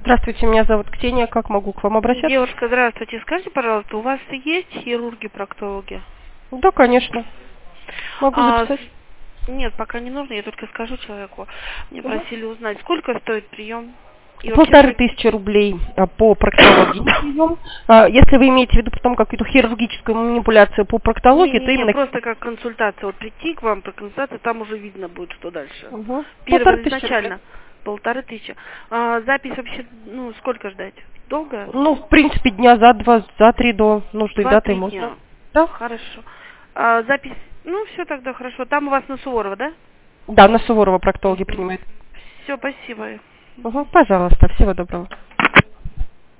Здравствуйте, меня зовут Ксения. Как могу к вам обращаться? Девушка, здравствуйте. Скажите, пожалуйста, у вас есть хирурги-проктологи? Да, конечно. Могу записать. Нет, пока не нужно, я только скажу человеку. Мне просили узнать, сколько стоит прием? И вообще, 1500 рублей по проктологии прием. Если вы имеете в виду потом какую-то хирургическую манипуляцию по проктологии, то именно... просто как консультация. Вот прийти к вам, проконсультация, там уже видно будет, что дальше. Первое 1500 изначально. 1500. Запись вообще, сколько ждать? Долго? В принципе, дня за 2-3 до нужной даты можно. Да? Хорошо. Запись, все тогда хорошо. Там у вас на Суворова, да? Да, на Суворова проктологи принимают. Все, спасибо. Пожалуйста, всего доброго.